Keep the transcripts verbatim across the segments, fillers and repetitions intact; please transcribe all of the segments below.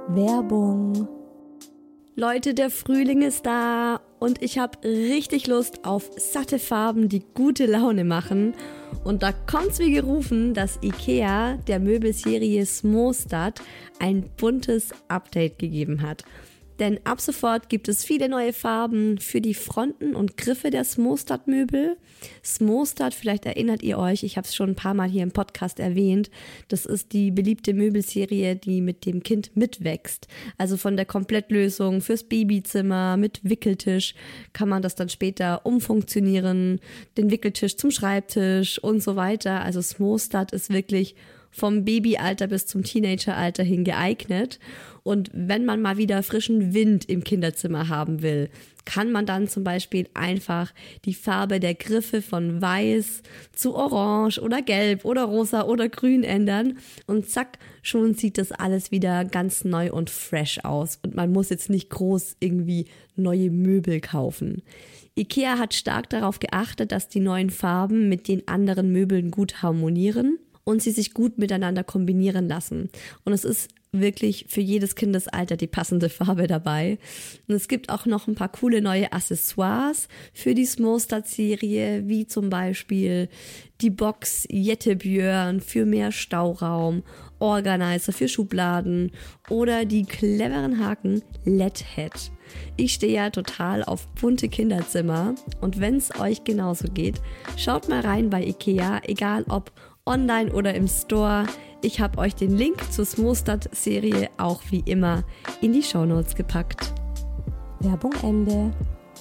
Werbung. Leute, der Frühling ist da und ich habe richtig Lust auf satte Farben, die gute Laune machen. Und da kommt's wie gerufen, dass IKEA der Möbelserie Smostad ein buntes Update gegeben hat. Denn ab sofort gibt es viele neue Farben für die Fronten und Griffe der Smostad-Möbel. Smostad, vielleicht erinnert ihr euch, ich habe es schon ein paar Mal hier im Podcast erwähnt, das ist die beliebte Möbelserie, die mit dem Kind mitwächst. Also von der Komplettlösung fürs Babyzimmer mit Wickeltisch kann man das dann später umfunktionieren, den Wickeltisch zum Schreibtisch und so weiter. Also Smostad ist wirklich vom Babyalter bis zum Teenageralter hin geeignet. Und wenn man mal wieder frischen Wind im Kinderzimmer haben will, kann man dann zum Beispiel einfach die Farbe der Griffe von weiß zu orange oder gelb oder rosa oder grün ändern. Und zack, schon sieht das alles wieder ganz neu und fresh aus. Und man muss jetzt nicht groß irgendwie neue Möbel kaufen. IKEA hat stark darauf geachtet, dass die neuen Farben mit den anderen Möbeln gut harmonieren und sie sich gut miteinander kombinieren lassen. Und es ist wirklich für jedes Kindesalter die passende Farbe dabei. Und es gibt auch noch ein paar coole neue Accessoires für die Smostad-Serie, wie zum Beispiel die Box Jettebjörn für mehr Stauraum, Organizer für Schubladen oder die cleveren Haken L E D-Head. Ich stehe ja total auf bunte Kinderzimmer und wenn es euch genauso geht, schaut mal rein bei IKEA, egal ob online oder im Store. Ich habe euch den Link zur Smostad-Serie auch wie immer in die Shownotes gepackt. Werbung Ende.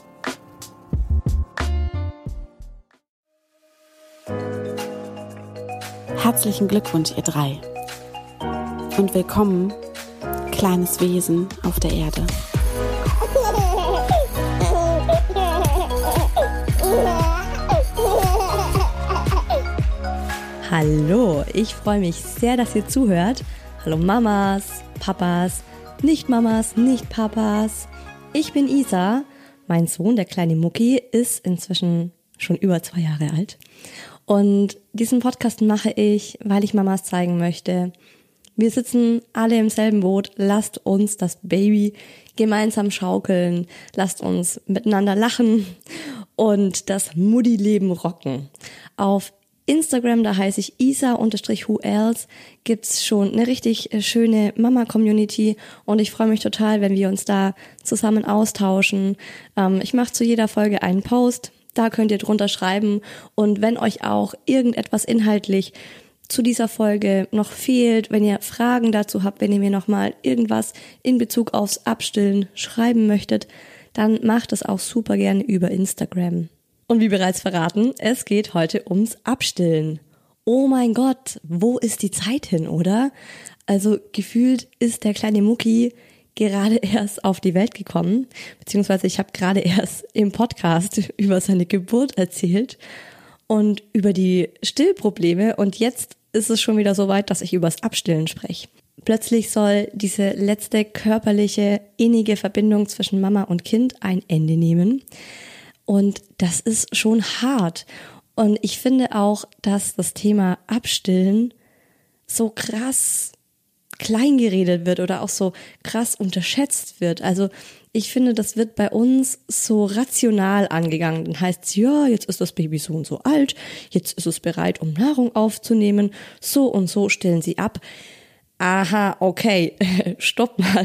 Herzlichen Glückwunsch, ihr drei. Und willkommen, kleines Wesen auf der Erde. Hallo, ich freue mich sehr, dass ihr zuhört. Hallo Mamas, Papas, Nicht-Mamas, Nicht-Papas. Ich bin Isa. Mein Sohn, der kleine Mucki, ist inzwischen schon über zwei Jahre alt. Und diesen Podcast mache ich, weil ich Mamas zeigen möchte, wir sitzen alle im selben Boot. Lasst uns das Baby gemeinsam schaukeln. Lasst uns miteinander lachen und das Mutti-Leben rocken. Auf Instagram, da heiße ich isa-whoelse, gibt's schon eine richtig schöne Mama-Community und ich freue mich total, wenn wir uns da zusammen austauschen. Ähm, ich mache zu jeder Folge einen Post, da könnt ihr drunter schreiben und wenn euch auch irgendetwas inhaltlich zu dieser Folge noch fehlt, wenn ihr Fragen dazu habt, wenn ihr mir nochmal irgendwas in Bezug aufs Abstillen schreiben möchtet, dann macht es auch super gerne über Instagram. Und wie bereits verraten, es geht heute ums Abstillen. Oh mein Gott, wo ist die Zeit hin, oder? Also gefühlt ist der kleine Mucki gerade erst auf die Welt gekommen, beziehungsweise ich habe gerade erst im Podcast über seine Geburt erzählt und über die Stillprobleme und jetzt ist es schon wieder so weit, dass ich über das Abstillen spreche. Plötzlich soll diese letzte körperliche, innige Verbindung zwischen Mama und Kind ein Ende nehmen. Und das ist schon hart. Und ich finde auch, dass das Thema Abstillen so krass klein geredet wird oder auch so krass unterschätzt wird. Also ich finde, das wird bei uns so rational angegangen. Dann heißt es, ja, jetzt ist das Baby so und so alt, jetzt ist es bereit, um Nahrung aufzunehmen. So und so stillen sie ab. Aha, okay, stopp mal.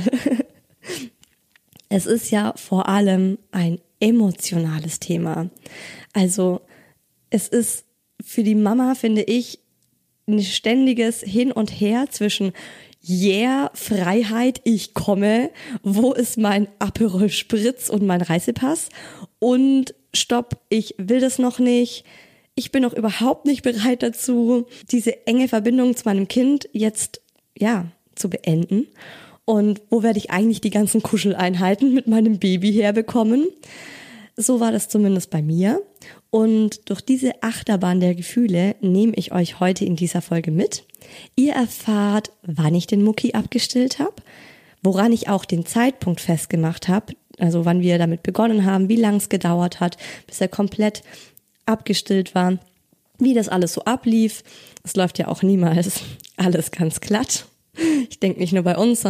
Es ist ja vor allem ein emotionales Thema. Also es ist für die Mama, finde ich, ein ständiges Hin und Her zwischen yeah, Freiheit, ich komme, wo ist mein Aperol Spritz und mein Reisepass und stopp, ich will das noch nicht, ich bin noch überhaupt nicht bereit dazu, diese enge Verbindung zu meinem Kind jetzt, ja, zu beenden. Und wo werde ich eigentlich die ganzen Kuscheleinheiten mit meinem Baby herbekommen? So war das zumindest bei mir. Und durch diese Achterbahn der Gefühle nehme ich euch heute in dieser Folge mit. Ihr erfahrt, wann ich den Mucki abgestillt habe, woran ich auch den Zeitpunkt festgemacht habe, also wann wir damit begonnen haben, wie lang es gedauert hat, bis er komplett abgestillt war, wie das alles so ablief. Es läuft ja auch niemals alles ganz glatt. Ich denke nicht nur bei uns, sondern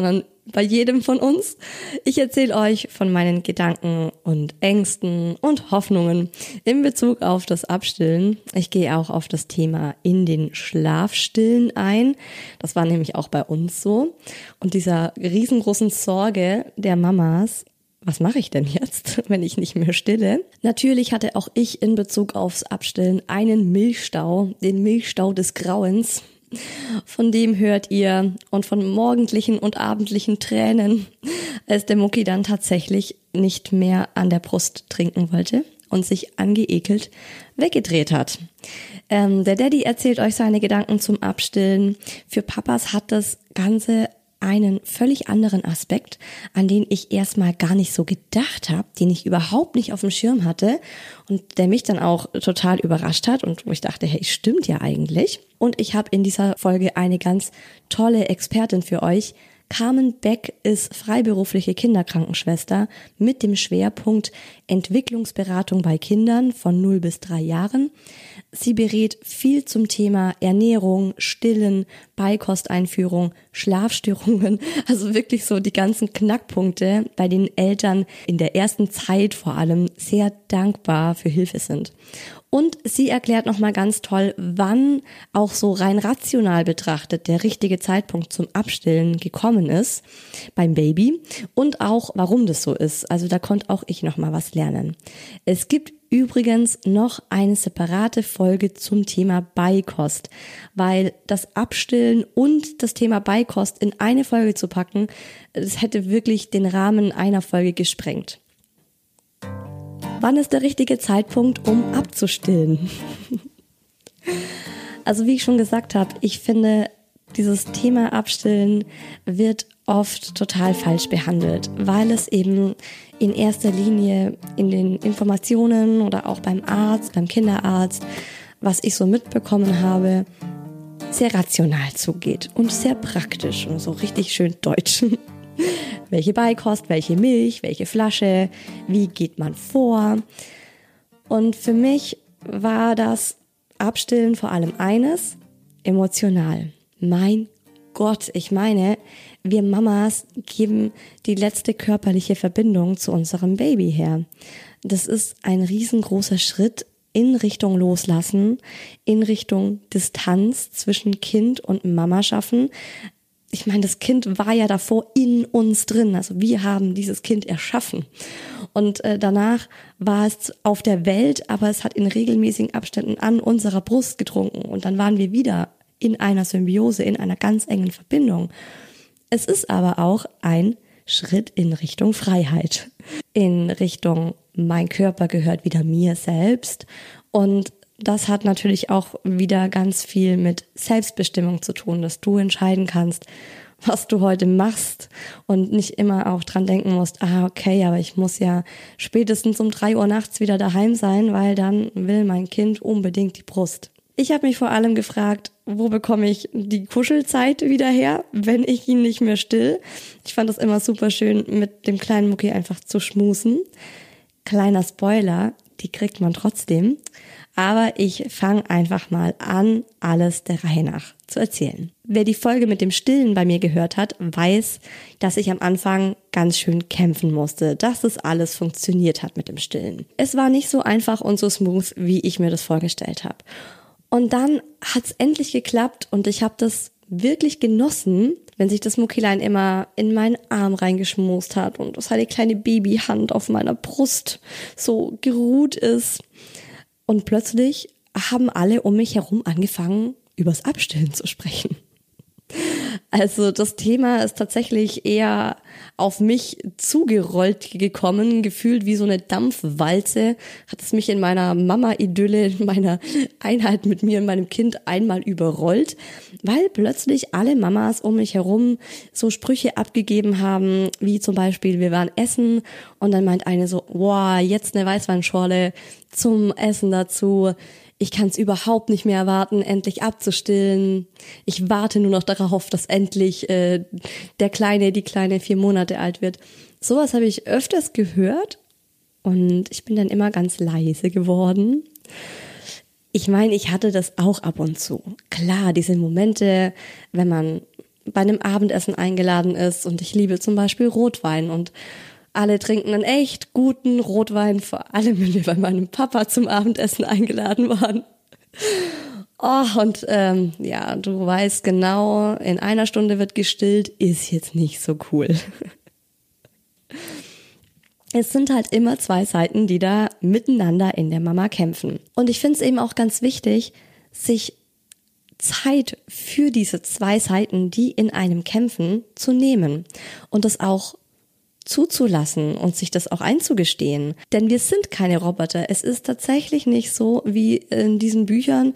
bei jedem von uns. Ich erzähle euch von meinen Gedanken und Ängsten und Hoffnungen in Bezug auf das Abstillen. Ich gehe auch auf das Thema in den Schlafstillen ein. Das war nämlich auch bei uns so. Und dieser riesengroßen Sorge der Mamas, was mache ich denn jetzt, wenn ich nicht mehr stille? Natürlich hatte auch ich in Bezug aufs Abstillen einen Milchstau, den Milchstau des Grauens. Von dem hört ihr und von morgendlichen und abendlichen Tränen, als der Mucki dann tatsächlich nicht mehr an der Brust trinken wollte und sich angeekelt weggedreht hat. Ähm, der Daddy erzählt euch seine Gedanken zum Abstillen. Für Papas hat das Ganze einen völlig anderen Aspekt, an den ich erstmal gar nicht so gedacht habe, den ich überhaupt nicht auf dem Schirm hatte und der mich dann auch total überrascht hat und wo ich dachte, hey, stimmt ja eigentlich. Und ich habe in dieser Folge eine ganz tolle Expertin für euch. Carmen Beck ist freiberufliche Kinderkrankenschwester mit dem Schwerpunkt Entwicklungsberatung bei Kindern von null bis drei Jahren. Sie berät viel zum Thema Ernährung, Stillen, Beikosteinführung, Schlafstörungen, also wirklich so die ganzen Knackpunkte, bei denen Eltern in der ersten Zeit vor allem sehr dankbar für Hilfe sind. Und sie erklärt nochmal ganz toll, wann auch so rein rational betrachtet der richtige Zeitpunkt zum Abstillen gekommen ist beim Baby und auch warum das so ist. Also da konnte auch ich nochmal was lernen. Es gibt übrigens noch eine separate Folge zum Thema Beikost, weil das Abstillen und das Thema Beikost in eine Folge zu packen, das hätte wirklich den Rahmen einer Folge gesprengt. Wann ist der richtige Zeitpunkt, um abzustillen? Also wie ich schon gesagt habe, ich finde, dieses Thema Abstillen wird oft total falsch behandelt, weil es eben in erster Linie in den Informationen oder auch beim Arzt, beim Kinderarzt, was ich so mitbekommen habe, sehr rational zugeht und sehr praktisch und so richtig schön deutsch. Welche Beikost, welche Milch, welche Flasche, wie geht man vor? Und für mich war das Abstillen vor allem eines, emotional. Mein Gott, ich meine, wir Mamas geben die letzte körperliche Verbindung zu unserem Baby her. Das ist ein riesengroßer Schritt in Richtung Loslassen, in Richtung Distanz zwischen Kind und Mama schaffen. Ich meine, das Kind war ja davor in uns drin, also wir haben dieses Kind erschaffen und äh, danach war es auf der Welt, aber es hat in regelmäßigen Abständen an unserer Brust getrunken und dann waren wir wieder in einer Symbiose, in einer ganz engen Verbindung. Es ist aber auch ein Schritt in Richtung Freiheit, in Richtung mein Körper gehört wieder mir selbst und das hat natürlich auch wieder ganz viel mit Selbstbestimmung zu tun, dass du entscheiden kannst, was du heute machst und nicht immer auch dran denken musst, ah okay, aber ich muss ja spätestens um drei Uhr nachts wieder daheim sein, weil dann will mein Kind unbedingt die Brust. Ich habe mich vor allem gefragt, wo bekomme ich die Kuschelzeit wieder her, wenn ich ihn nicht mehr still? Ich fand das immer super schön, mit dem kleinen Mucki einfach zu schmusen. Kleiner Spoiler, die kriegt man trotzdem. Aber ich fange einfach mal an, alles der Reihe nach zu erzählen. Wer die Folge mit dem Stillen bei mir gehört hat, weiß, dass ich am Anfang ganz schön kämpfen musste, dass es alles funktioniert hat mit dem Stillen. Es war nicht so einfach und so smooth, wie ich mir das vorgestellt habe. Und dann hat's endlich geklappt und ich habe das wirklich genossen, wenn sich das Muckilein immer in meinen Arm reingeschmust hat und dass seine kleine Babyhand auf meiner Brust so geruht ist. Und plötzlich haben alle um mich herum angefangen, übers Abstillen zu sprechen. Also das Thema ist tatsächlich eher auf mich zugerollt gekommen, gefühlt wie so eine Dampfwalze, hat es mich in meiner Mama-Idylle, in meiner Einheit mit mir und meinem Kind einmal überrollt, weil plötzlich alle Mamas um mich herum so Sprüche abgegeben haben, wie zum Beispiel, wir waren essen und dann meint eine so, wow, jetzt eine Weißweinschorle zum Essen dazu. Ich kann es überhaupt nicht mehr erwarten, endlich abzustillen. Ich warte nur noch darauf, dass endlich äh, der Kleine, die Kleine vier Monate alt wird. Sowas habe ich öfters gehört und ich bin dann immer ganz leise geworden. Ich meine, ich hatte das auch ab und zu. Klar, diese Momente, wenn man bei einem Abendessen eingeladen ist und ich liebe zum Beispiel Rotwein und alle trinken einen echt guten Rotwein, vor allem wenn wir bei meinem Papa zum Abendessen eingeladen waren. Oh, und ähm, ja, du weißt genau, in einer Stunde wird gestillt, ist jetzt nicht so cool. Es sind halt immer zwei Seiten, die da miteinander in der Mama kämpfen. Und ich finde es eben auch ganz wichtig, sich Zeit für diese zwei Seiten, die in einem kämpfen, zu nehmen und das auch zuzulassen und sich das auch einzugestehen. Denn wir sind keine Roboter. Es ist tatsächlich nicht so wie in diesen Büchern,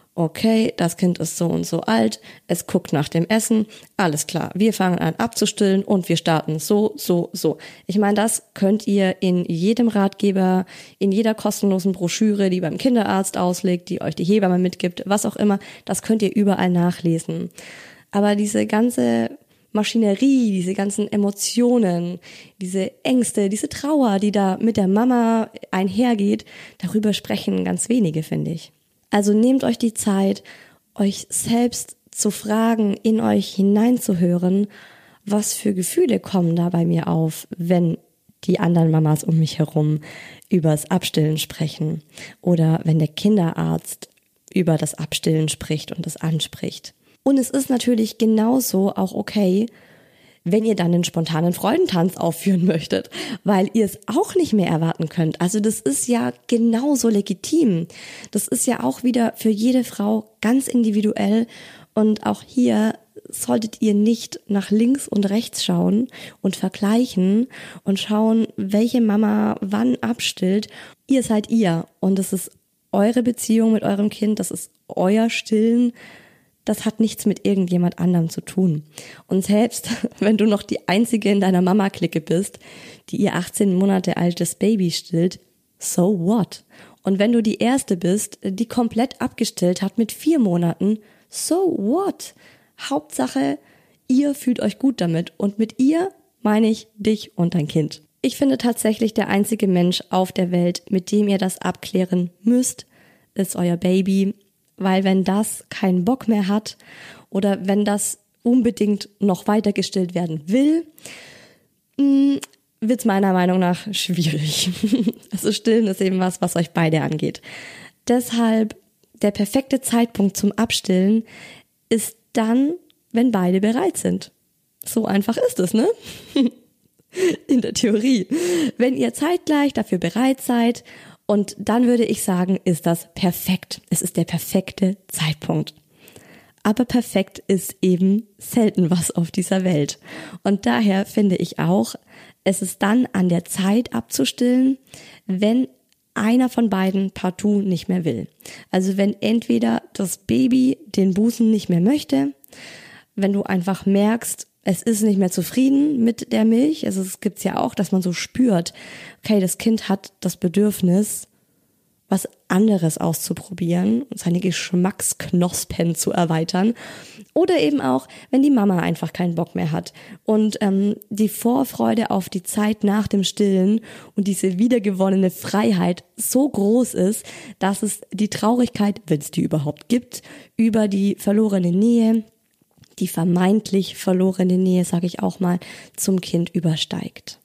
okay, das Kind ist so und so alt, es guckt nach dem Essen, alles klar, wir fangen an abzustillen und wir starten so, so, so. Ich meine, das könnt ihr in jedem Ratgeber, in jeder kostenlosen Broschüre, die beim Kinderarzt auslegt, die euch die Hebamme mitgibt, was auch immer, das könnt ihr überall nachlesen. Aber diese ganze Maschinerie, diese ganzen Emotionen, diese Ängste, diese Trauer, die da mit der Mama einhergeht, darüber sprechen ganz wenige, finde ich. Also nehmt euch die Zeit, euch selbst zu fragen, in euch hineinzuhören, was für Gefühle kommen da bei mir auf, wenn die anderen Mamas um mich herum übers Abstillen sprechen oder wenn der Kinderarzt über das Abstillen spricht und das anspricht. Und es ist natürlich genauso auch okay, wenn ihr dann einen spontanen Freudentanz aufführen möchtet, weil ihr es auch nicht mehr erwarten könnt. Also das ist ja genauso legitim. Das ist ja auch wieder für jede Frau ganz individuell und auch hier solltet ihr nicht nach links und rechts schauen und vergleichen und schauen, welche Mama wann abstillt. Ihr seid ihr und das ist eure Beziehung mit eurem Kind, das ist euer Stillen. Das hat nichts mit irgendjemand anderem zu tun. Und selbst wenn du noch die Einzige in deiner Mama-Clique bist, die ihr achtzehn Monate altes Baby stillt, so what? Und wenn du die Erste bist, die komplett abgestillt hat mit vier Monaten, so what? Hauptsache, ihr fühlt euch gut damit. Und mit ihr meine ich dich und dein Kind. Ich finde tatsächlich, der einzige Mensch auf der Welt, mit dem ihr das abklären müsst, ist euer Baby. Weil wenn das keinen Bock mehr hat oder wenn das unbedingt noch weiter gestillt werden will, wird es meiner Meinung nach schwierig. Also stillen ist eben was, was euch beide angeht. Deshalb der perfekte Zeitpunkt zum Abstillen ist dann, wenn beide bereit sind. So einfach ist es, ne? In der Theorie. Wenn ihr zeitgleich dafür bereit seid, und dann würde ich sagen, ist das perfekt. Es ist der perfekte Zeitpunkt. Aber perfekt ist eben selten was auf dieser Welt. Und daher finde ich auch, es ist dann an der Zeit abzustillen, wenn einer von beiden partout nicht mehr will. Also wenn entweder das Baby den Busen nicht mehr möchte, wenn du einfach merkst, es ist nicht mehr zufrieden mit der Milch. Also es gibt's ja auch, dass man so spürt, okay, das Kind hat das Bedürfnis, was anderes auszuprobieren und seine Geschmacksknospen zu erweitern. Oder eben auch, wenn die Mama einfach keinen Bock mehr hat und ähm, die Vorfreude auf die Zeit nach dem Stillen und diese wiedergewonnene Freiheit so groß ist, dass es die Traurigkeit, wenn es die überhaupt gibt, über die verlorene Nähe, die vermeintlich verlorene Nähe, sage ich auch mal, zum Kind übersteigt.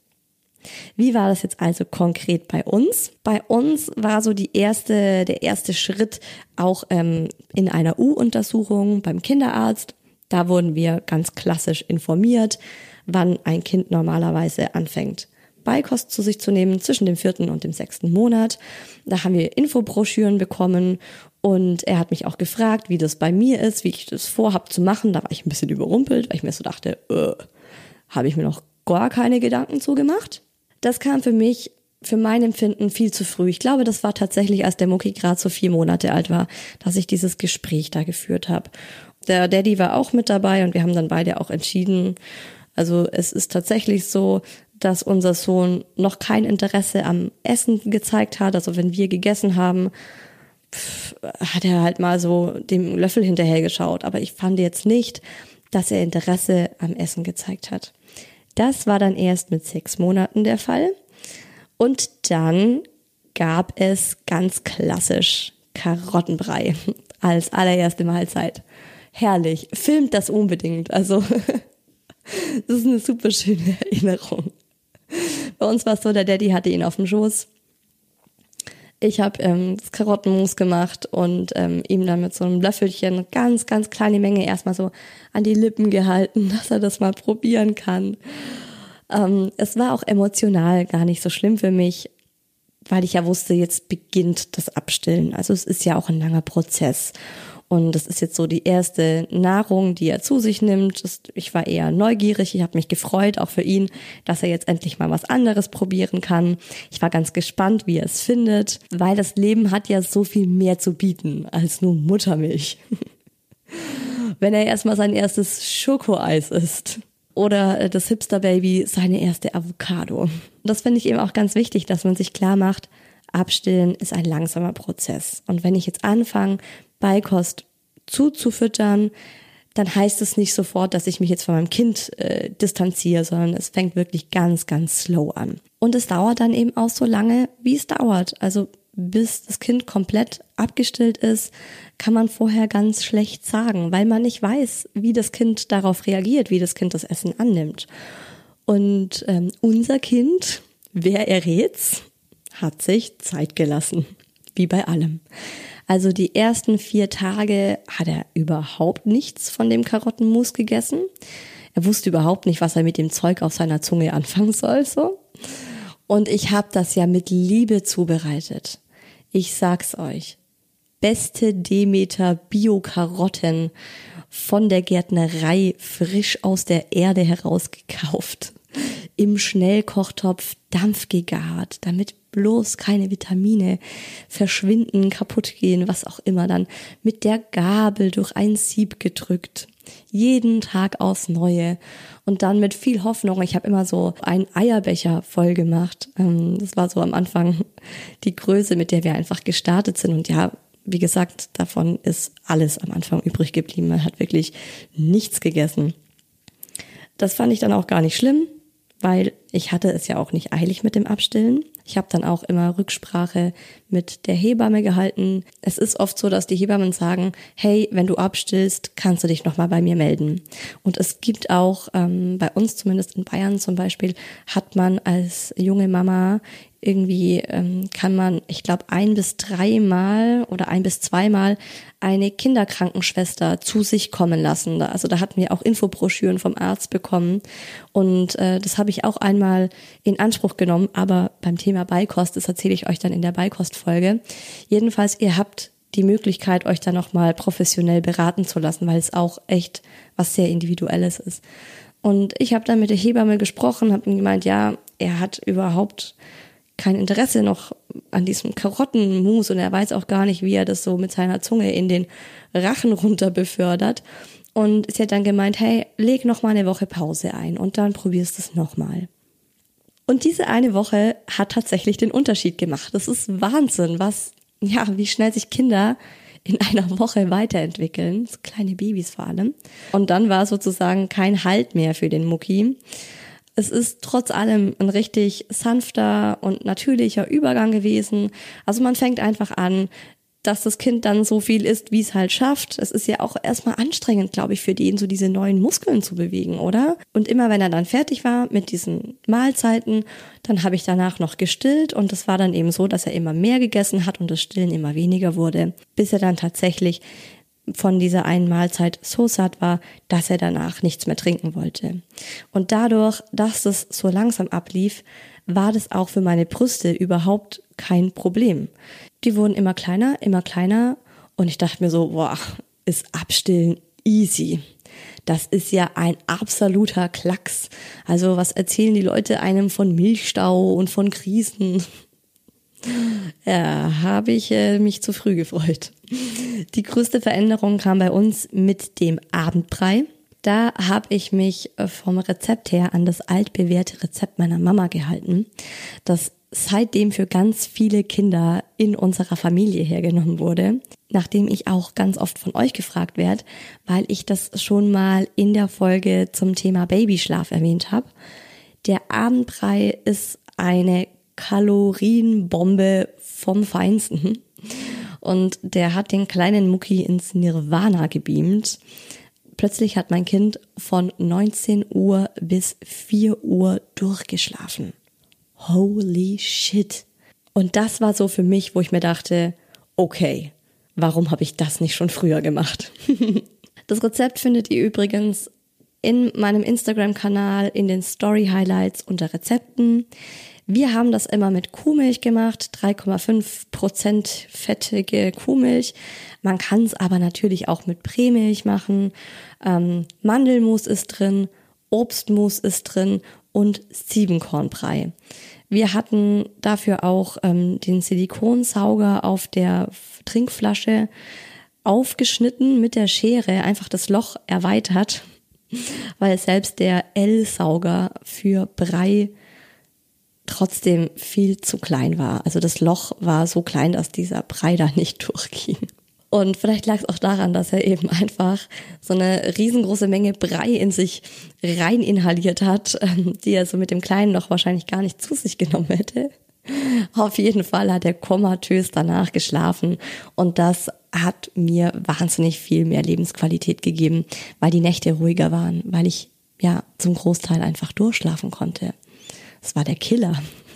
Wie war das jetzt also konkret bei uns? Bei uns war so die erste, der erste Schritt auch ähm, in einer U-Untersuchung beim Kinderarzt. Da wurden wir ganz klassisch informiert, wann ein Kind normalerweise anfängt, Beikost zu sich zu nehmen zwischen dem vierten und dem sechsten Monat. Da haben wir Infobroschüren bekommen und er hat mich auch gefragt, wie das bei mir ist, wie ich das vorhab zu machen. Da war ich ein bisschen überrumpelt, weil ich mir so dachte, äh, habe ich mir noch gar keine Gedanken zugemacht. Das kam für mich, für mein Empfinden viel zu früh. Ich glaube, das war tatsächlich, als der Mucki gerade so vier Monate alt war, dass ich dieses Gespräch da geführt habe. Der Daddy war auch mit dabei und wir haben dann beide auch entschieden. Also es ist tatsächlich so, dass unser Sohn noch kein Interesse am Essen gezeigt hat. Also wenn wir gegessen haben, pff, hat er halt mal so dem Löffel hinterher geschaut. Aber ich fand jetzt nicht, dass er Interesse am Essen gezeigt hat. Das war dann erst mit sechs Monaten der Fall. Und dann gab es ganz klassisch Karottenbrei als allererste Mahlzeit. herrlich. Filmt das unbedingt. Also das ist eine super schöne Erinnerung. Bei uns war es so, der Daddy hatte ihn auf dem Schoß. Ich habe ähm, das Karottenmus gemacht und ähm, ihm dann mit so einem Löffelchen ganz, ganz kleine Menge erstmal so an die Lippen gehalten, dass er das mal probieren kann. Ähm, es war auch emotional gar nicht so schlimm für mich, weil ich ja wusste, jetzt beginnt das Abstillen. Also es ist ja auch ein langer Prozess. Und das ist jetzt so die erste Nahrung, die er zu sich nimmt. Das, ich war eher neugierig, ich habe mich gefreut, auch für ihn, dass er jetzt endlich mal was anderes probieren kann. Ich war ganz gespannt, wie er es findet, weil das Leben hat ja so viel mehr zu bieten als nur Muttermilch. Wenn er erstmal sein erstes Schokoeis isst oder das Hipster-Baby seine erste Avocado. Das finde ich eben auch ganz wichtig, dass man sich klar macht, Abstillen ist ein langsamer Prozess. Und wenn ich jetzt anfange, Beikost zuzufüttern, dann heißt es nicht sofort, dass ich mich jetzt von meinem Kind äh, distanziere, sondern es fängt wirklich ganz, ganz slow an. Und es dauert dann eben auch so lange, wie es dauert. Also bis das Kind komplett abgestillt ist, kann man vorher ganz schlecht sagen, weil man nicht weiß, wie das Kind darauf reagiert, wie das Kind das Essen annimmt. Und ähm, unser Kind, wer errät's, hat sich Zeit gelassen, wie bei allem. Also die ersten vier Tage hat er überhaupt nichts von dem Karottenmus gegessen. Er wusste überhaupt nicht, was er mit dem Zeug auf seiner Zunge anfangen soll, so. Und ich habe das ja mit Liebe zubereitet. Ich sag's euch. Beste Demeter Bio-Karotten von der Gärtnerei, frisch aus der Erde herausgekauft. Im Schnellkochtopf Dampf gegart, damit bloß keine Vitamine verschwinden, kaputt gehen, was auch immer, dann mit der Gabel durch ein Sieb gedrückt. Jeden Tag aufs Neue. Und dann mit viel Hoffnung, ich habe immer so einen Eierbecher voll gemacht. Das war so am Anfang die Größe, mit der wir einfach gestartet sind. Und ja, wie gesagt, davon ist alles am Anfang übrig geblieben. Man hat wirklich nichts gegessen. Das fand ich dann auch gar nicht schlimm, weil ich hatte es ja auch nicht eilig mit dem Abstillen. Ich habe dann auch immer Rücksprache mit der Hebamme gehalten. Es ist oft so, dass die Hebammen sagen, hey, wenn du abstillst, kannst du dich nochmal bei mir melden. Und es gibt auch, ähm, bei uns zumindest in Bayern zum Beispiel, hat man als junge Mama irgendwie, ähm, kann man, ich glaube, ein bis dreimal oder ein bis zweimal eine Kinderkrankenschwester zu sich kommen lassen. Also da hatten wir auch Infobroschüren vom Arzt bekommen und äh, das habe ich auch einmal in Anspruch genommen, aber beim Thema Beikost, das erzähle ich euch dann in der Beikostfolge. Jedenfalls, ihr habt die Möglichkeit, euch da nochmal professionell beraten zu lassen, weil es auch echt was sehr Individuelles ist. Und ich habe dann mit der Hebamme gesprochen, habe ihm gemeint, ja, er hat überhaupt kein Interesse noch an diesem Karottenmus und er weiß auch gar nicht, wie er das so mit seiner Zunge in den Rachen runter befördert. Und sie hat dann gemeint, hey, leg noch mal eine Woche Pause ein und dann probierst du es nochmal. Und diese eine Woche hat tatsächlich den Unterschied gemacht. Das ist Wahnsinn, was, ja, wie schnell sich Kinder in einer Woche weiterentwickeln, so kleine Babys vor allem. Und dann war sozusagen kein Halt mehr für den Mucki. Es ist trotz allem ein richtig sanfter und natürlicher Übergang gewesen. Also man fängt einfach an, dass das Kind dann so viel isst, wie es halt schafft. Es ist ja auch erstmal anstrengend, glaube ich, für den, so diese neuen Muskeln zu bewegen, oder? Und immer wenn er dann fertig war mit diesen Mahlzeiten, dann habe ich danach noch gestillt und es war dann eben so, dass er immer mehr gegessen hat und das Stillen immer weniger wurde, bis er dann tatsächlich von dieser einen Mahlzeit so satt war, dass er danach nichts mehr trinken wollte. Und dadurch, dass es so langsam ablief, war das auch für meine Brüste überhaupt kein Problem. Die wurden immer kleiner, immer kleiner und ich dachte mir so, boah, ist Abstillen easy. Das ist ja ein absoluter Klacks. Also was erzählen die Leute einem von Milchstau und von Krisen? Ja, habe ich äh, mich zu früh gefreut. Die größte Veränderung kam bei uns mit dem Abendbrei. Da habe ich mich vom Rezept her an das altbewährte Rezept meiner Mama gehalten, das seitdem für ganz viele Kinder in unserer Familie hergenommen wurde, nachdem ich auch ganz oft von euch gefragt werde, weil ich das schon mal in der Folge zum Thema Babyschlaf erwähnt habe. Der Abendbrei ist eine Kalorienbombe vom Feinsten. und der hat den kleinen Mucki ins Nirvana gebeamt. Plötzlich hat mein Kind von neunzehn Uhr bis vier Uhr durchgeschlafen. Holy shit. Und das war so für mich, wo ich mir dachte, okay, warum habe ich das nicht schon früher gemacht? Das Rezept findet ihr übrigens in meinem Instagram-Kanal in den Story-Highlights unter Rezepten. Wir haben das immer mit Kuhmilch gemacht, drei Komma fünf Prozent fettige Kuhmilch. Man kann es aber natürlich auch mit Prämilch machen. Ähm, Mandelmus ist drin, Obstmus ist drin und Siebenkornbrei. Wir hatten dafür auch ähm, den Silikonsauger auf der Trinkflasche aufgeschnitten mit der Schere, einfach das Loch erweitert, weil selbst der L-Sauger für Brei trotzdem viel zu klein war. Also das Loch war so klein, dass dieser Brei da nicht durchging. Und vielleicht lag es auch daran, dass er eben einfach so eine riesengroße Menge Brei in sich rein inhaliert hat, die er so mit dem kleinen Loch wahrscheinlich gar nicht zu sich genommen hätte. Auf jeden Fall hat er komatös danach geschlafen und das hat mir wahnsinnig viel mehr Lebensqualität gegeben, weil die Nächte ruhiger waren, weil ich ja zum Großteil einfach durchschlafen konnte. Das war der Killer.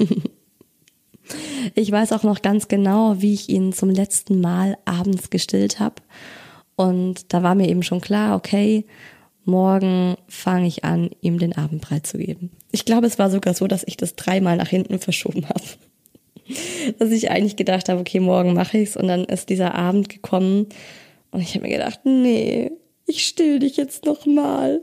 Ich weiß auch noch ganz genau, wie ich ihn zum letzten Mal abends gestillt habe. Und da war mir eben schon klar, okay, morgen fange ich an, ihm den Abendbrei zu geben. Ich glaube, es war sogar so, dass ich das dreimal nach hinten verschoben habe. Dass ich eigentlich gedacht habe, okay, morgen mache ich's. Und dann ist dieser Abend gekommen und ich habe mir gedacht, nee, ich still dich jetzt noch mal.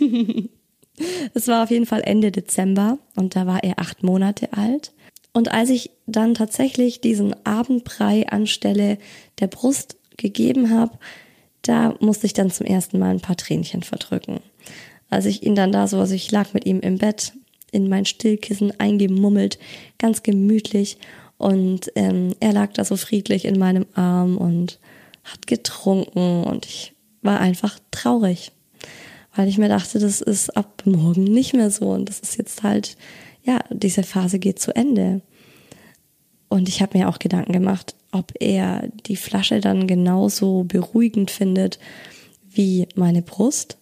Es war auf jeden Fall Ende Dezember und da war er acht Monate alt. Und als ich dann tatsächlich diesen Abendbrei anstelle der Brust gegeben habe, da musste ich dann zum ersten Mal ein paar Tränchen verdrücken. Als ich ihn dann da so, also ich lag mit ihm im Bett, in mein Stillkissen eingemummelt, ganz gemütlich und ähm, er lag da so friedlich in meinem Arm und hat getrunken und ich war einfach traurig, weil ich mir dachte, das ist ab morgen nicht mehr so und das ist jetzt halt, ja, diese Phase geht zu Ende. Und ich habe mir auch Gedanken gemacht, ob er die Flasche dann genauso beruhigend findet wie meine Brust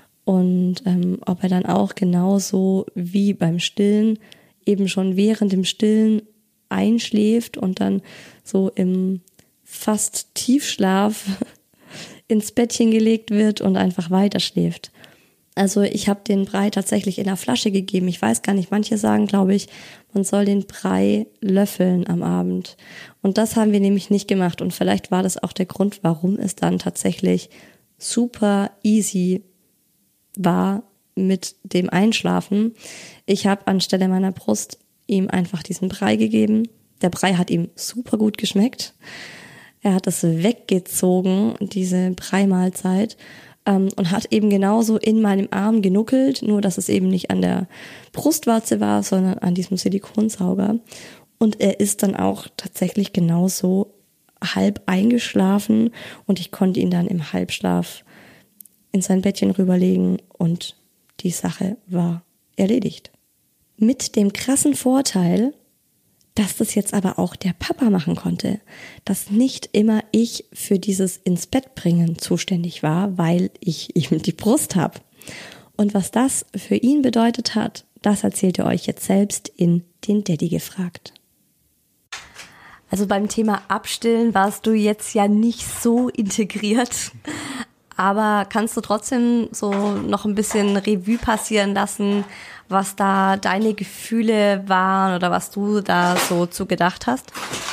und ähm, ob er dann auch genauso wie beim Stillen eben schon während dem Stillen einschläft und dann so im fast Tiefschlaf ins Bettchen gelegt wird und einfach weiterschläft. Also ich habe den Brei tatsächlich in der Flasche gegeben. Ich weiß gar nicht, manche sagen, glaube ich, man soll den Brei löffeln am Abend. Und das haben wir nämlich nicht gemacht. Und vielleicht war das auch der Grund, warum es dann tatsächlich super easy war mit dem Einschlafen. Ich habe anstelle meiner Brust ihm einfach diesen Brei gegeben. Der Brei hat ihm super gut geschmeckt. Er hat es weggezogen, diese Breimahlzeit. Und hat eben genauso in meinem Arm genuckelt, nur dass es eben nicht an der Brustwarze war, sondern an diesem Silikonsauger. Und er ist dann auch tatsächlich genauso halb eingeschlafen und ich konnte ihn dann im Halbschlaf in sein Bettchen rüberlegen und die Sache war erledigt. Mit dem krassen Vorteil, dass das jetzt aber auch der Papa machen konnte, dass nicht immer ich für dieses ins Bett bringen zuständig war, weil ich eben die Brust habe. Und was das für ihn bedeutet hat, das erzählt er euch jetzt selbst in den Daddy gefragt. Also beim Thema Abstillen warst du jetzt ja nicht so integriert, aber kannst du trotzdem so noch ein bisschen Revue passieren lassen, was da deine Gefühle waren oder was du da so zu gedacht hast?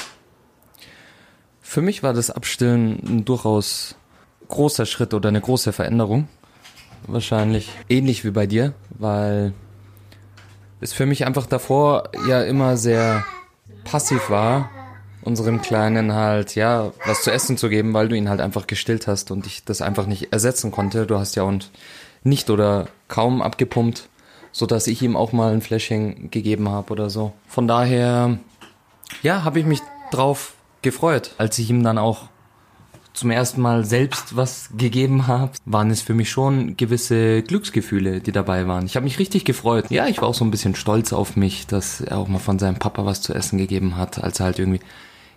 Für mich war das Abstillen ein durchaus großer Schritt oder eine große Veränderung. Wahrscheinlich ähnlich wie bei dir, weil es für mich einfach davor ja immer sehr passiv war, unserem Kleinen halt, ja, was zu essen zu geben, weil du ihn halt einfach gestillt hast und ich das einfach nicht ersetzen konnte. Du hast ja und nicht oder kaum abgepumpt, so dass ich ihm auch mal ein Fläschchen gegeben habe oder so. Von daher, ja, habe ich mich drauf gefreut, als ich ihm dann auch zum ersten Mal selbst was gegeben habe, waren es für mich schon gewisse Glücksgefühle, die dabei waren. Ich habe mich richtig gefreut. Ja, ich war auch so ein bisschen stolz auf mich, dass er auch mal von seinem Papa was zu essen gegeben hat, als er halt irgendwie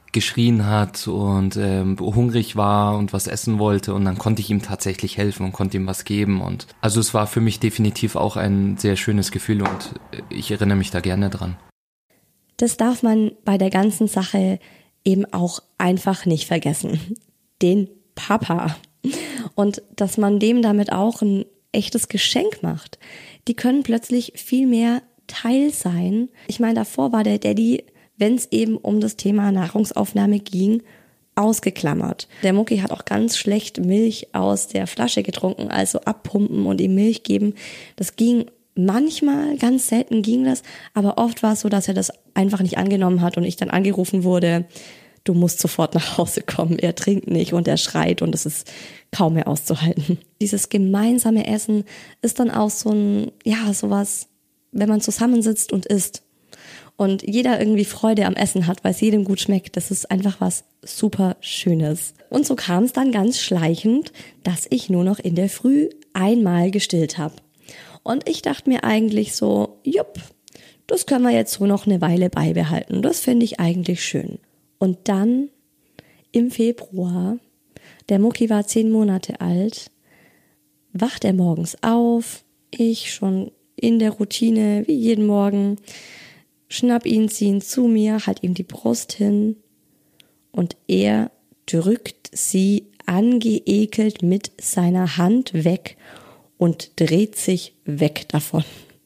geschrien hat und ähm, hungrig war und was essen wollte, und dann konnte ich ihm tatsächlich helfen und konnte ihm was geben. Und also es war für mich definitiv auch ein sehr schönes Gefühl und ich erinnere mich da gerne dran. Das darf man bei der ganzen Sache eben auch einfach nicht vergessen. Den Papa. Und dass man dem damit auch ein echtes Geschenk macht. Die können plötzlich viel mehr Teil sein. Ich meine, davor war der Daddy, wenn es eben um das Thema Nahrungsaufnahme ging, ausgeklammert. Der Mucki hat auch ganz schlecht Milch aus der Flasche getrunken, also abpumpen und ihm Milch geben. Das ging manchmal, ganz selten ging das, aber oft war es so, dass er das einfach nicht angenommen hat und ich dann angerufen wurde, du musst sofort nach Hause kommen, er trinkt nicht und er schreit und es ist kaum mehr auszuhalten. Dieses gemeinsame Essen ist dann auch so ein, ja, sowas, wenn man zusammensitzt und isst und jeder irgendwie Freude am Essen hat, weil es jedem gut schmeckt, das ist einfach was super Schönes. Und so kam es dann ganz schleichend, dass ich nur noch in der Früh einmal gestillt habe. Und ich dachte mir eigentlich so, jupp, das können wir jetzt so noch eine Weile beibehalten. Das finde ich eigentlich schön. Und dann im Februar, der Mucki war zehn Monate alt, wacht er morgens auf, ich schon in der Routine wie jeden Morgen, schnapp ihn, zieh ihn zu mir, halt ihm die Brust hin und er drückt sie angeekelt mit seiner Hand weg und dreht sich weg davon.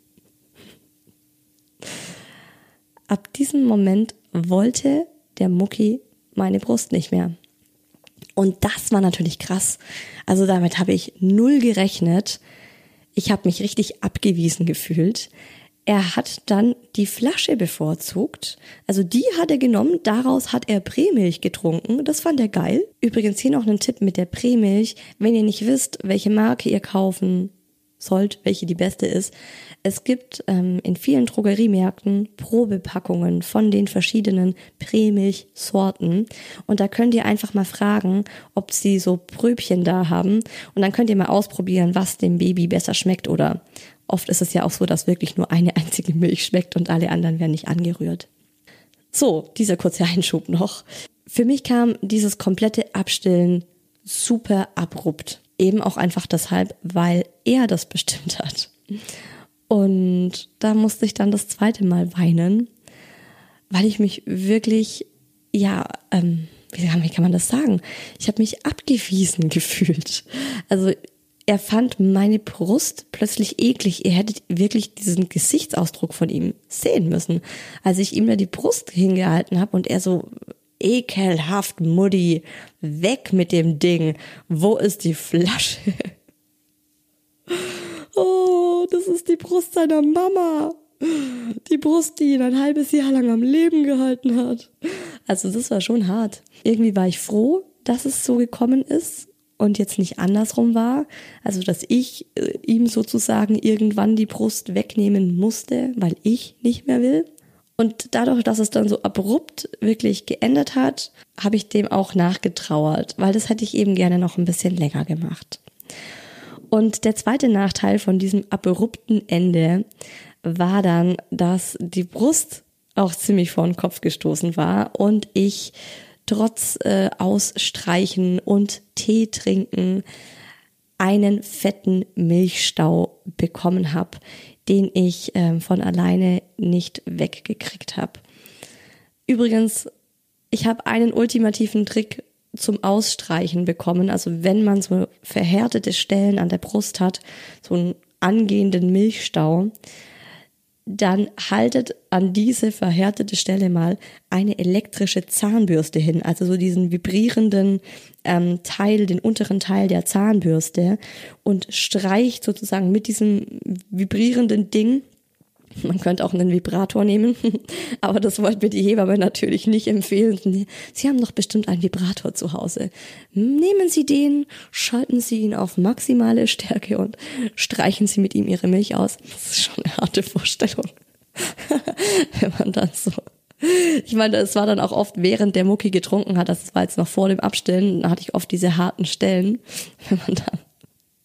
Ab diesem Moment wollte der Mucki meine Brust nicht mehr. Und das war natürlich krass. Also damit habe ich null gerechnet. Ich habe mich richtig abgewiesen gefühlt. Er hat dann die Flasche bevorzugt. Also die hat er genommen, daraus hat er Prämilch getrunken. Das fand er geil. Übrigens hier noch ein Tipp mit der Prämilch. Wenn ihr nicht wisst, welche Marke ihr kaufen sollt, welche die beste ist. Es gibt ähm, in vielen Drogeriemärkten Probepackungen von den verschiedenen Prämilchsorten und da könnt ihr einfach mal fragen, ob sie so Pröbchen da haben und dann könnt ihr mal ausprobieren, was dem Baby besser schmeckt, oder oft ist es ja auch so, dass wirklich nur eine einzige Milch schmeckt und alle anderen werden nicht angerührt. So, dieser kurze Einschub noch. Für mich kam dieses komplette Abstillen super abrupt. Eben auch einfach deshalb, weil er das bestimmt hat. Und da musste ich dann das zweite Mal weinen, weil ich mich wirklich, ja, ähm, wie kann, wie kann man das sagen? Ich habe mich abgewiesen gefühlt. Also er fand meine Brust plötzlich eklig. Ihr hättet wirklich diesen Gesichtsausdruck von ihm sehen müssen. Als ich ihm da die Brust hingehalten habe und er so: ekelhaft, Mutti, weg mit dem Ding. Wo ist die Flasche? Oh, das ist die Brust seiner Mama. Die Brust, die ihn ein halbes Jahr lang am Leben gehalten hat. Also das war schon hart. Irgendwie war ich froh, dass es so gekommen ist und jetzt nicht andersrum war. Also dass ich äh, ihm sozusagen irgendwann die Brust wegnehmen musste, weil ich nicht mehr will. Und dadurch, dass es dann so abrupt wirklich geändert hat, habe ich dem auch nachgetrauert, weil das hätte ich eben gerne noch ein bisschen länger gemacht. Und der zweite Nachteil von diesem abrupten Ende war dann, dass die Brust auch ziemlich vor den Kopf gestoßen war und ich trotz äh, Ausstreichen und Tee trinken einen fetten Milchstau bekommen habe, den ich ähm, von alleine nicht weggekriegt habe. Übrigens, ich habe einen ultimativen Trick zum Ausstreichen bekommen. Also wenn man so verhärtete Stellen an der Brust hat, so einen angehenden Milchstau, dann haltet an diese verhärtete Stelle mal eine elektrische Zahnbürste hin, also so diesen vibrierenden ähm, Teil, den unteren Teil der Zahnbürste, und streicht sozusagen mit diesem vibrierenden Ding. Man könnte auch einen Vibrator nehmen, aber das wollte mir die Hebamme natürlich nicht empfehlen. Sie haben doch bestimmt einen Vibrator zu Hause. Nehmen Sie den, schalten Sie ihn auf maximale Stärke und streichen Sie mit ihm Ihre Milch aus. Das ist schon eine harte Vorstellung. Wenn man dann so... Ich meine, es war dann auch oft, während der Mucki getrunken hat, das war jetzt noch vor dem Abstillen, da hatte ich oft diese harten Stellen, wenn man dann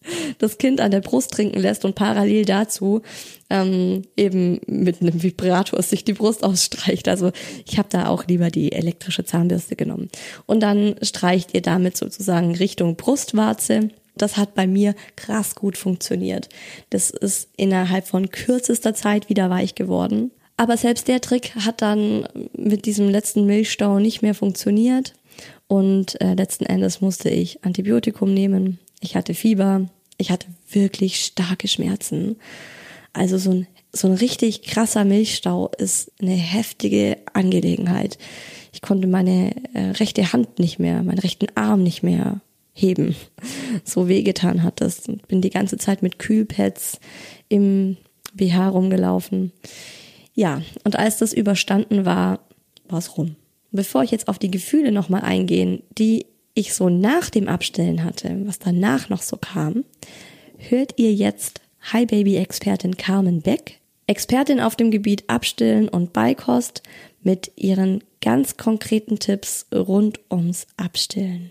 das Kind an der Brust trinken lässt und parallel dazu ähm, eben mit einem Vibrator sich die Brust ausstreicht. Also ich habe da auch lieber die elektrische Zahnbürste genommen. Und dann streicht ihr damit sozusagen Richtung Brustwarze. Das hat bei mir krass gut funktioniert. Das ist innerhalb von kürzester Zeit wieder weich geworden. Aber selbst der Trick hat dann mit diesem letzten Milchstau nicht mehr funktioniert. Und äh, letzten Endes musste ich Antibiotikum nehmen. Ich hatte Fieber. Ich hatte wirklich starke Schmerzen. Also so ein, so ein richtig krasser Milchstau ist eine heftige Angelegenheit. Ich konnte meine äh, rechte Hand nicht mehr, meinen rechten Arm nicht mehr heben. So wehgetan hat das. Und bin die ganze Zeit mit Kühlpads im B H rumgelaufen. Ja, und als das überstanden war, war es rum. Bevor ich jetzt auf die Gefühle nochmal eingehe, die ich so nach dem Abstillen hatte, was danach noch so kam, hört ihr jetzt Hi Baby Expertin Carmen Beck, Expertin auf dem Gebiet Abstillen und Beikost mit ihren ganz konkreten Tipps rund ums Abstillen.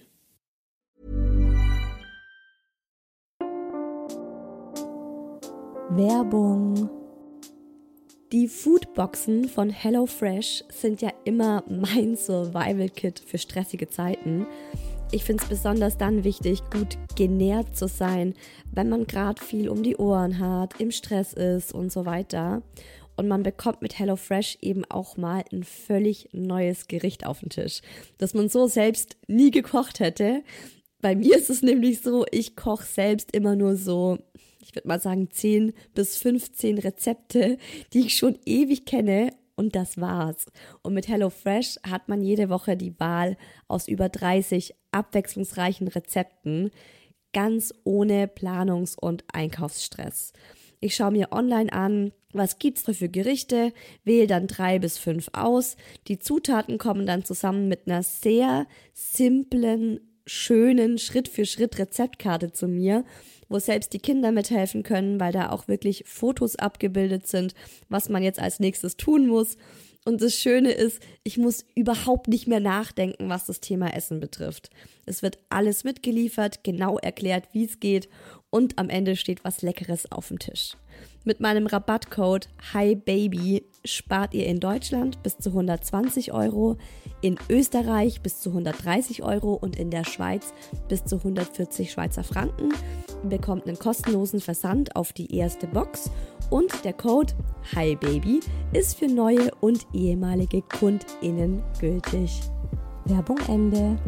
Werbung. Die Foodboxen von HelloFresh sind ja immer mein Survival-Kit für stressige Zeiten. Ich finde es besonders dann wichtig, gut genährt zu sein, wenn man gerade viel um die Ohren hat, im Stress ist und so weiter. Und man bekommt mit HelloFresh eben auch mal ein völlig neues Gericht auf den Tisch, das man so selbst nie gekocht hätte. Bei mir ist es nämlich so, ich koche selbst immer nur so, ich würde mal sagen, zehn bis fünfzehn Rezepte, die ich schon ewig kenne, und das war's. Und mit HelloFresh hat man jede Woche die Wahl aus über dreißig abwechslungsreichen Rezepten, ganz ohne Planungs- und Einkaufsstress. Ich schaue mir online an, was gibt's da für Gerichte, wähle dann drei bis fünf aus. Die Zutaten kommen dann zusammen mit einer sehr simplen, schönen Schritt-für-Schritt-Rezeptkarte zu mir, wo selbst die Kinder mithelfen können, weil da auch wirklich Fotos abgebildet sind, was man jetzt als nächstes tun muss. Und das Schöne ist, ich muss überhaupt nicht mehr nachdenken, was das Thema Essen betrifft. Es wird alles mitgeliefert, genau erklärt, wie es geht, und am Ende steht was Leckeres auf dem Tisch. Mit meinem Rabattcode HiBaby spart ihr in Deutschland bis zu hundertzwanzig Euro, in Österreich bis zu hundertdreißig Euro und in der Schweiz bis zu hundertvierzig Schweizer Franken. Ihr bekommt einen kostenlosen Versand auf die erste Box und der Code HiBaby ist für neue und ehemalige KundInnen gültig. Werbung Ende.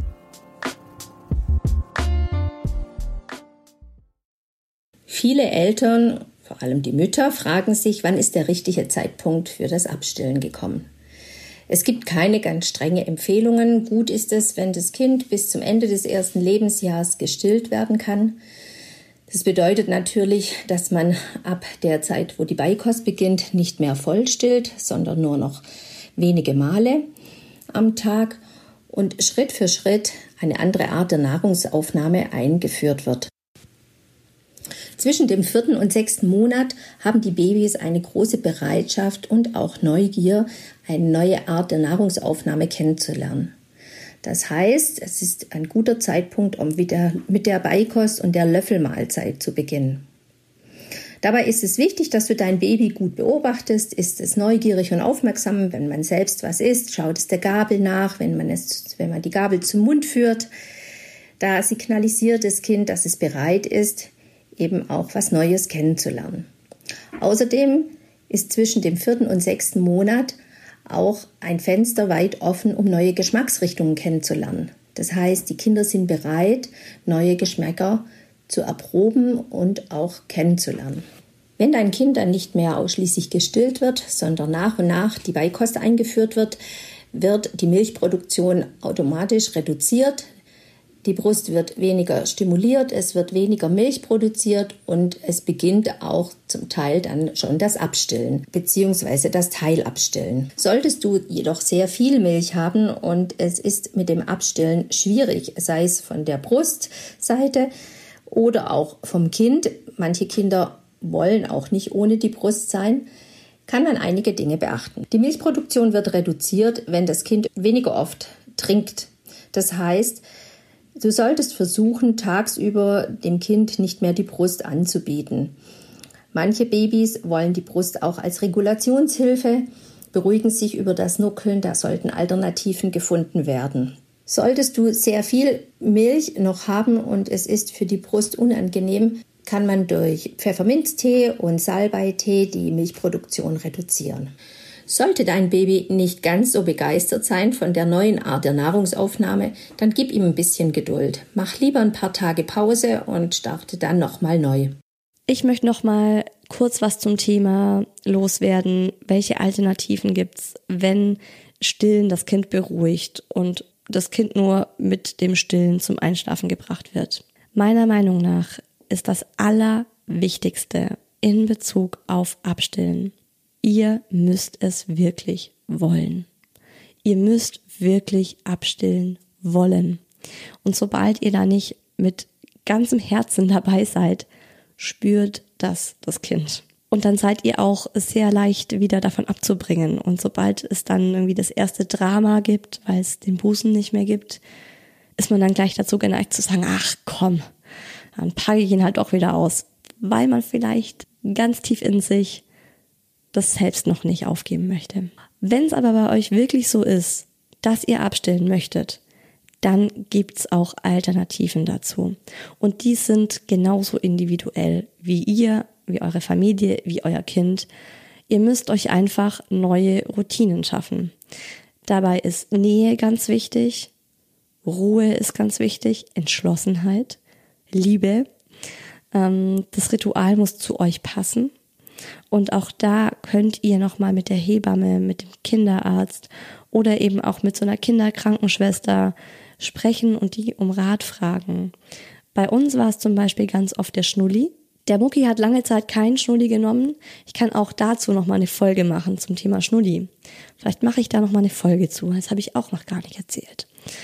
Viele Eltern, vor allem die Mütter, fragen sich, wann ist der richtige Zeitpunkt für das Abstillen gekommen. Es gibt keine ganz strenge Empfehlungen. Gut ist es, wenn das Kind bis zum Ende des ersten Lebensjahres gestillt werden kann. Das bedeutet natürlich, dass man ab der Zeit, wo die Beikost beginnt, nicht mehr voll stillt, sondern nur noch wenige Male am Tag und Schritt für Schritt eine andere Art der Nahrungsaufnahme eingeführt wird. Zwischen dem vierten und sechsten Monat haben die Babys eine große Bereitschaft und auch Neugier, eine neue Art der Nahrungsaufnahme kennenzulernen. Das heißt, es ist ein guter Zeitpunkt, um wieder mit der Beikost und der Löffelmahlzeit zu beginnen. Dabei ist es wichtig, dass du dein Baby gut beobachtest. Ist es neugierig und aufmerksam, wenn man selbst was isst? Schaut es der Gabel nach, wenn man, es, wenn man die Gabel zum Mund führt? Da signalisiert das Kind, dass es bereit ist, eben auch was Neues kennenzulernen. Außerdem ist zwischen dem vierten und sechsten Monat auch ein Fenster weit offen, um neue Geschmacksrichtungen kennenzulernen. Das heißt, die Kinder sind bereit, neue Geschmäcker zu erproben und auch kennenzulernen. Wenn dein Kind dann nicht mehr ausschließlich gestillt wird, sondern nach und nach die Beikost eingeführt wird, wird die Milchproduktion automatisch reduziert. Die Brust wird weniger stimuliert, es wird weniger Milch produziert und es beginnt auch zum Teil dann schon das Abstillen bzw. das Teilabstillen. Solltest du jedoch sehr viel Milch haben und es ist mit dem Abstillen schwierig, sei es von der Brustseite oder auch vom Kind, manche Kinder wollen auch nicht ohne die Brust sein, kann man einige Dinge beachten. Die Milchproduktion wird reduziert, wenn das Kind weniger oft trinkt. Das heißt, Du solltest versuchen, tagsüber dem Kind nicht mehr die Brust anzubieten. Manche Babys wollen die Brust auch als Regulationshilfe, beruhigen sich über das Nuckeln, da sollten Alternativen gefunden werden. Solltest du sehr viel Milch noch haben und es ist für die Brust unangenehm, kann man durch Pfefferminztee und Salbeitee die Milchproduktion reduzieren. Sollte dein Baby nicht ganz so begeistert sein von der neuen Art der Nahrungsaufnahme, dann gib ihm ein bisschen Geduld. Mach lieber ein paar Tage Pause und starte dann nochmal neu. Ich möchte noch mal kurz was zum Thema loswerden. Welche Alternativen gibt's, wenn Stillen das Kind beruhigt und das Kind nur mit dem Stillen zum Einschlafen gebracht wird? Meiner Meinung nach ist das Allerwichtigste in Bezug auf Abstillen: Ihr müsst es wirklich wollen. Ihr müsst wirklich abstillen wollen. Und sobald ihr da nicht mit ganzem Herzen dabei seid, spürt das das Kind. Und dann seid ihr auch sehr leicht wieder davon abzubringen. Und sobald es dann irgendwie das erste Drama gibt, weil es den Busen nicht mehr gibt, ist man dann gleich dazu geneigt zu sagen, ach komm, dann packe ich ihn halt auch wieder aus. Weil man vielleicht ganz tief in sich das selbst noch nicht aufgeben möchte. Wenn es aber bei euch wirklich so ist, dass ihr abstillen möchtet, dann gibt's auch Alternativen dazu. Und die sind genauso individuell wie ihr, wie eure Familie, wie euer Kind. Ihr müsst euch einfach neue Routinen schaffen. Dabei ist Nähe ganz wichtig, Ruhe ist ganz wichtig, Entschlossenheit, Liebe. Ähm, das Ritual muss zu euch passen. Und auch da könnt ihr nochmal mit der Hebamme, mit dem Kinderarzt oder eben auch mit so einer Kinderkrankenschwester sprechen und die um Rat fragen. Bei uns war es zum Beispiel ganz oft der Schnulli. Der Mucki hat lange Zeit keinen Schnulli genommen. Ich kann auch dazu nochmal eine Folge machen zum Thema Schnulli. Vielleicht mache ich da nochmal eine Folge zu. Das habe ich auch noch gar nicht erzählt.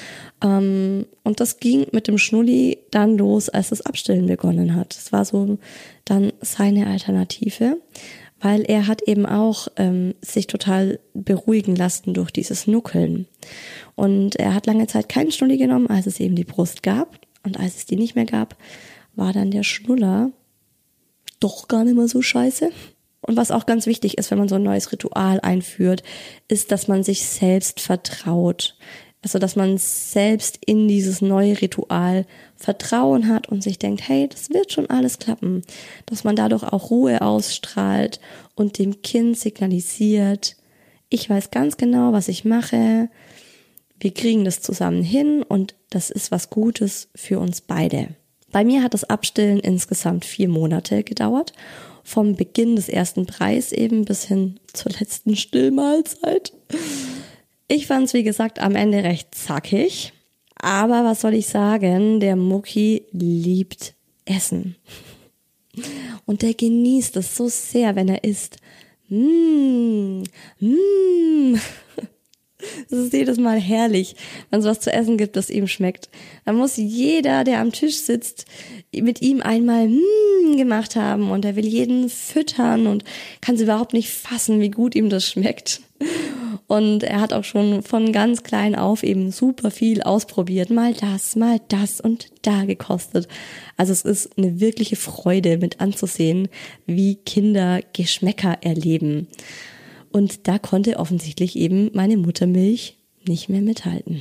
Ähm, und das ging mit dem Schnulli dann los, als das Abstillen begonnen hat. Das war so dann seine Alternative, weil er hat eben auch ähm, sich total beruhigen lassen durch dieses Nuckeln. Und er hat lange Zeit keinen Schnulli genommen, als es eben die Brust gab. Und als es die nicht mehr gab, war dann der Schnuller doch gar nicht mehr so scheiße. Und was auch ganz wichtig ist, wenn man so ein neues Ritual einführt, ist, dass man sich selbst vertraut. Also, dass man selbst in dieses neue Ritual Vertrauen hat und sich denkt, hey, das wird schon alles klappen. Dass man dadurch auch Ruhe ausstrahlt und dem Kind signalisiert, ich weiß ganz genau, was ich mache. Wir kriegen das zusammen hin und das ist was Gutes für uns beide. Bei mir hat das Abstillen insgesamt vier Monate gedauert. Vom Beginn des ersten Breis eben bis hin zur letzten Stillmahlzeit. Ich fand es, wie gesagt, am Ende recht zackig. Aber was soll ich sagen, der Mucki liebt Essen. Und der genießt es so sehr, wenn er isst. Mmh, mmh. Das ist jedes Mal herrlich, wenn es was zu essen gibt, das ihm schmeckt. Da muss jeder, der am Tisch sitzt, mit ihm einmal mm gemacht haben und er will jeden füttern und kann es überhaupt nicht fassen, wie gut ihm das schmeckt. Und er hat auch schon von ganz klein auf eben super viel ausprobiert. Mal das, mal das und da gekostet. Also es ist eine wirkliche Freude mit anzusehen, wie Kinder Geschmäcker erleben. Und da konnte offensichtlich eben meine Muttermilch nicht mehr mithalten.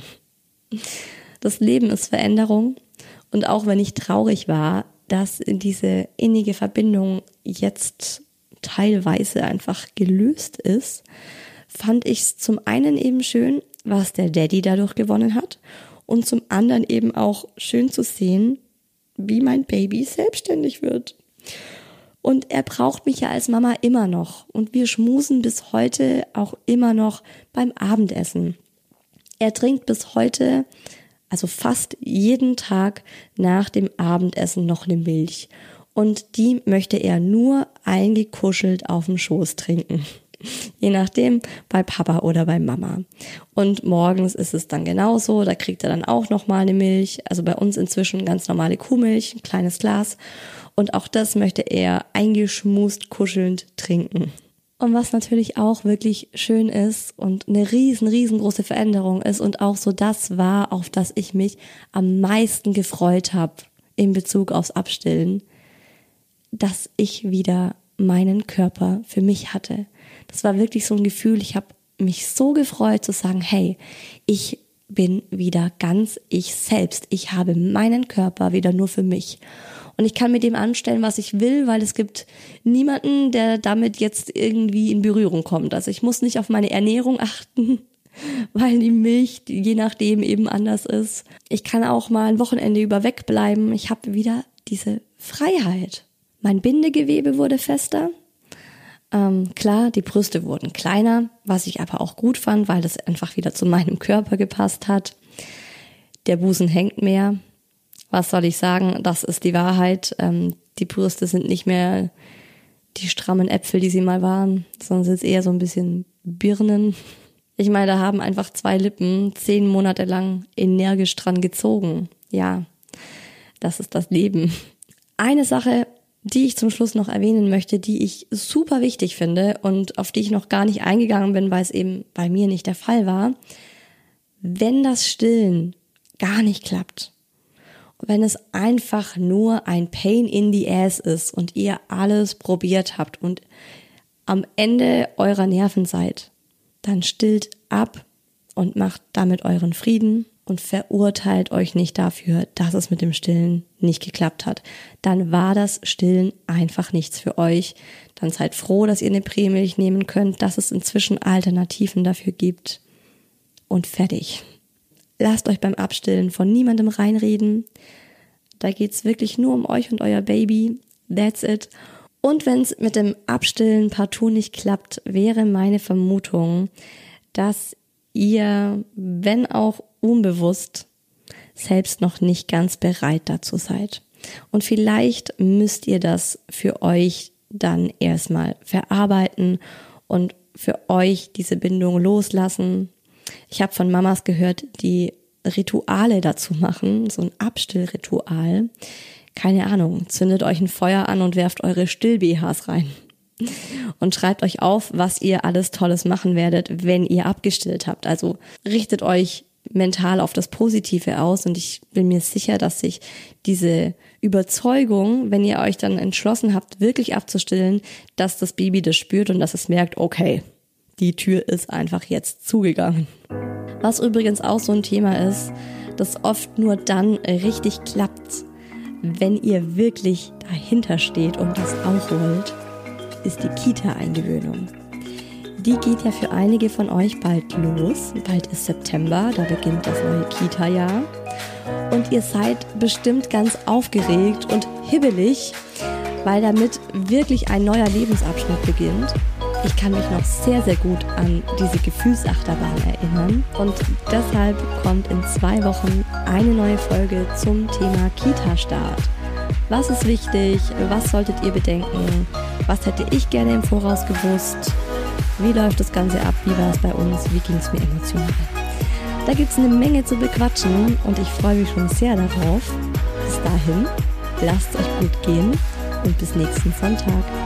Das Leben ist Veränderung. Und auch wenn ich traurig war, dass diese innige Verbindung jetzt teilweise einfach gelöst ist, fand ich es zum einen eben schön, was der Daddy dadurch gewonnen hat. Und zum anderen eben auch schön zu sehen, wie mein Baby selbstständig wird. Und er braucht mich ja als Mama immer noch. Und wir schmusen bis heute auch immer noch beim Abendessen. Er trinkt bis heute, also fast jeden Tag nach dem Abendessen noch eine Milch. Und die möchte er nur eingekuschelt auf dem Schoß trinken. Je nachdem, bei Papa oder bei Mama. Und morgens ist es dann genauso, da kriegt er dann auch nochmal eine Milch. Also bei uns inzwischen ganz normale Kuhmilch, ein kleines Glas. Und auch das möchte er eingeschmust, kuschelnd trinken. Und was natürlich auch wirklich schön ist und eine riesen, riesengroße Veränderung ist und auch so das war, auf das ich mich am meisten gefreut habe in Bezug aufs Abstillen, dass ich wieder meinen Körper für mich hatte. Das war wirklich so ein Gefühl, ich habe mich so gefreut zu sagen, hey, ich bin wieder ganz ich selbst. Ich habe meinen Körper wieder nur für mich. Und ich kann mit dem anstellen, was ich will, weil es gibt niemanden, der damit jetzt irgendwie in Berührung kommt. Also ich muss nicht auf meine Ernährung achten, weil die Milch je nachdem eben anders ist. Ich kann auch mal ein Wochenende über wegbleiben. Ich habe wieder diese Freiheit. Mein Bindegewebe wurde fester. Ähm, klar, die Brüste wurden kleiner, was ich aber auch gut fand, weil das einfach wieder zu meinem Körper gepasst hat. Der Busen hängt mehr. Was soll ich sagen? Das ist die Wahrheit. Ähm, die Brüste sind nicht mehr die strammen Äpfel, die sie mal waren, sondern sind eher so ein bisschen Birnen. Ich meine, da haben einfach zwei Lippen zehn Monate lang energisch dran gezogen. Ja, das ist das Leben. Eine Sache, die ich zum Schluss noch erwähnen möchte, die ich super wichtig finde und auf die ich noch gar nicht eingegangen bin, weil es eben bei mir nicht der Fall war. Wenn das Stillen gar nicht klappt, wenn es einfach nur ein Pain in the Ass ist und ihr alles probiert habt und am Ende eurer Nerven seid, dann stillt ab und macht damit euren Frieden und verurteilt euch nicht dafür, dass es mit dem Stillen nicht geklappt hat. Dann war das Stillen einfach nichts für euch. Dann seid froh, dass ihr eine Prämilch nehmen könnt, dass es inzwischen Alternativen dafür gibt. Und fertig. Lasst euch beim Abstillen von niemandem reinreden. Da geht's wirklich nur um euch und euer Baby. That's it. Und wenn es mit dem Abstillen partout nicht klappt, wäre meine Vermutung, dass ihr, wenn auch unbewusst, selbst noch nicht ganz bereit dazu seid. Und vielleicht müsst ihr das für euch dann erstmal verarbeiten und für euch diese Bindung loslassen. Ich habe von Mamas gehört, die Rituale dazu machen, so ein Abstillritual. Keine Ahnung, zündet euch ein Feuer an und werft eure Still-B Hs rein. Und schreibt euch auf, was ihr alles Tolles machen werdet, wenn ihr abgestillt habt. Also richtet euch mental auf das Positive aus und ich bin mir sicher, dass sich diese Überzeugung, wenn ihr euch dann entschlossen habt, wirklich abzustillen, dass das Baby das spürt und dass es merkt, okay, die Tür ist einfach jetzt zugegangen. Was übrigens auch so ein Thema ist, das oft nur dann richtig klappt, wenn ihr wirklich dahinter steht und das auch wollt, ist die Kita-Eingewöhnung. Die geht ja für einige von euch bald los. Bald ist September, da beginnt das neue Kita-Jahr. Und ihr seid bestimmt ganz aufgeregt und hibbelig, weil damit wirklich ein neuer Lebensabschnitt beginnt. Ich kann mich noch sehr, sehr gut an diese Gefühlsachterbahn erinnern. Und deshalb kommt in zwei Wochen eine neue Folge zum Thema Kita-Start. Was ist wichtig? Was solltet ihr bedenken? Was hätte ich gerne im Voraus gewusst? Wie läuft das Ganze ab? Wie war es bei uns? Wie ging es mir emotional? Da gibt es eine Menge zu bequatschen und ich freue mich schon sehr darauf. Bis dahin, lasst es euch gut gehen und bis nächsten Sonntag.